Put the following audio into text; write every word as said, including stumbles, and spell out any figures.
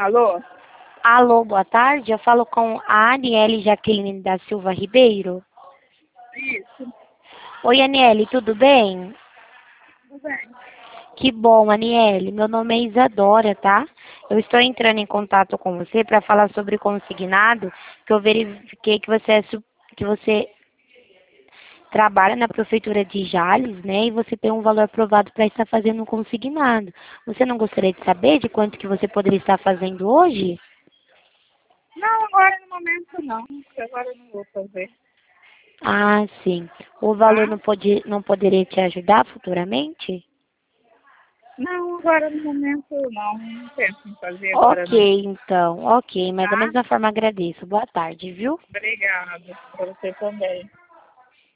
Alô? Alô, boa tarde. Eu falo com a Aniele Jaqueline da Silva Ribeiro. Isso, Oi, Aniele, tudo bem? tudo bem. Que bom, Aniele. Meu nome é Isadora, tá? Eu estou entrando em contato com você para falar sobre consignado, que eu verifiquei que você é su- que você trabalha na prefeitura de Jales, né? E você tem um valor aprovado para estar fazendo um consignado. Você não gostaria de saber de quanto que você poderia estar fazendo hoje? Não, agora no momento não, porque agora eu não vou fazer, Ah, sim. O valor tá? não pode, não poderia te ajudar futuramente? Não, agora no momento não, não penso em fazer agora Ok, não, então. Ok, mas da tá? mesma forma agradeço. Boa tarde, viu? Obrigada, para você também.